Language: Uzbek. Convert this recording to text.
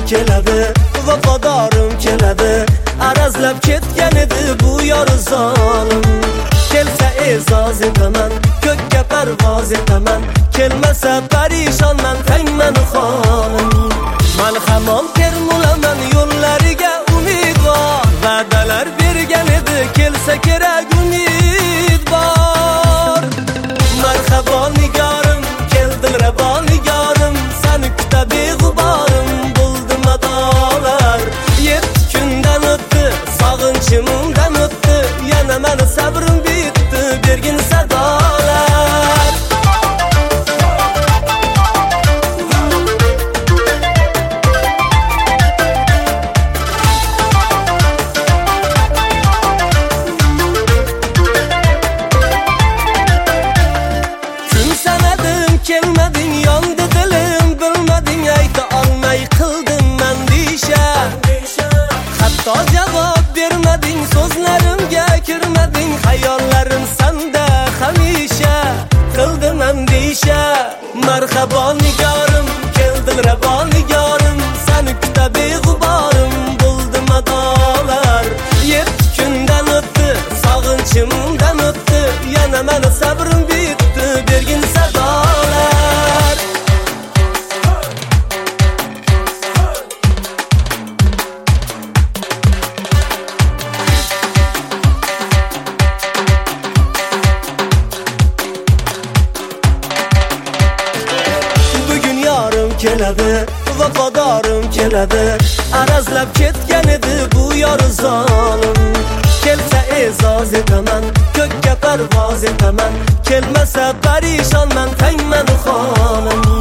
keladi, vafodorim keladi. Arazlab ketgan edi bu yor zolim. Kelsa e'zoz etaman, ko'kka parvoz etaman. Kelmasa parishonman, tangman xolim. Men hamon termulaman yo'llariga umidvor. Va'dalar bergan edi, kelsa kerak umid bor. Marhabo nigorim, keldil rabo nigorim. Seni kuta beg'uborim, bo'ldi madolar. 7 kundan o'tdi, sog'inchimdan o'tdi. Yana meni sabrim bitdi, bergin sadolar. Kelmading, yondi dilim, bilmading, ayta olmay qildim mandisha. Hatto javob bermading, so'zlarimga kirmading, xayollarim sanda hamisha. Qildim andisha. Marhabo nigorim, keldil rabo nigorim. Seni kuta beg'uborim, bo'ldi madolar. 7 kundan o'tdi, sog'inchimdan o'tdi. Yana meni sabrim bitdi, bergin sadolar. Bugun yorim keladi, vafodorim keladi. Arazlab ketgan edi bu yor zolim. Kelsa e'zoz etaman, ko'kka parvoz etaman. Kelmasa parishonman, tangman xolim.